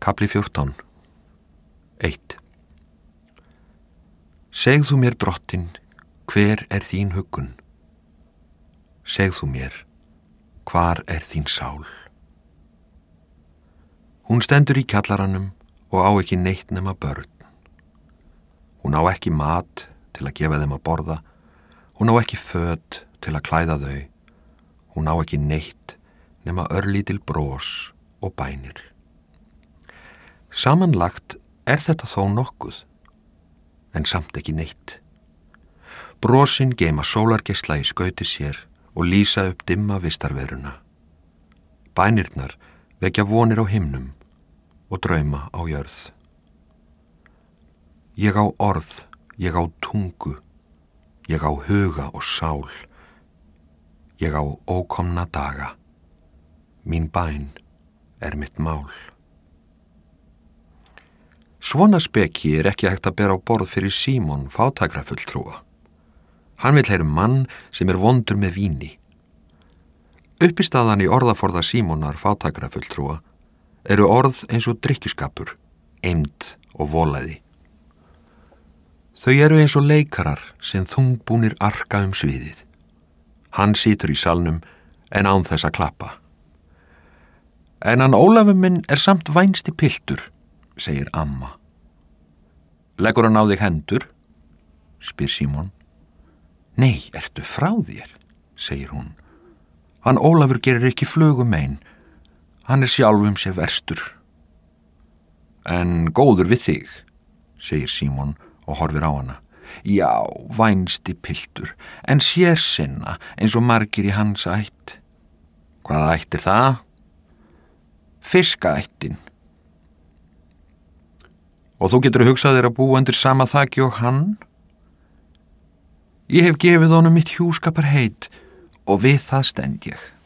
Kafli 14. 1. Segð þú mér, drottin, hver er þín huggun? Segð þú mér, hvar er þín sál? Hún stendur í kjallaranum og á ekki neitt nema börn. Hún á ekki mat til að gefa þeim að borða. Hún á ekki föt til að klæða þau. Hún á ekki neitt nema örlítil bros og bænir. Samanlagt er þetta þó nokkuð, en samt ekki neitt. Brosin geyma sólargeisla í skauti sér og lýsa upp dimma vistarveruna. Bænirnar vekja vonir á himnum og drauma á jörð. Ég á orð, ég á tungu, ég á huga og sál. Ég á ókomna daga. Mín bæn er mitt mál. Svona speki er ekki hægt að bera á borð fyrir Símon, fátækrafulltrúa. Hann vill heyra mann sem er vondur með víni. Uppistaðan í orðaforða Símonar, fátækrafulltrúa, eru orð eins og drykkjuskapur, eymd og volæði. Þau eru eins og leikarar sem þungbúnir arka sviðið. Hann situr í salnum en án þess að klappa. En hann Ólafur minn er samt vænsti piltur, segir amma. Leggur hann á þig hendur? Spyr Símon. Nei, ertu frá þér, segir hún. Hann Ólafur gerir ekki flugum ein. Hann er sjálfum sér verstur. En góður við þig, segir Símon og horfir á hana. Já, vænsti piltur, en sérsinna eins og margir í hans ætt. Hvaða ætt er það? Fiskaættin. Og þú getur hugsað þér að búa undir sama þaki og hann? Ég hef gefið honum mitt hjúskaparheit og við það stend ég.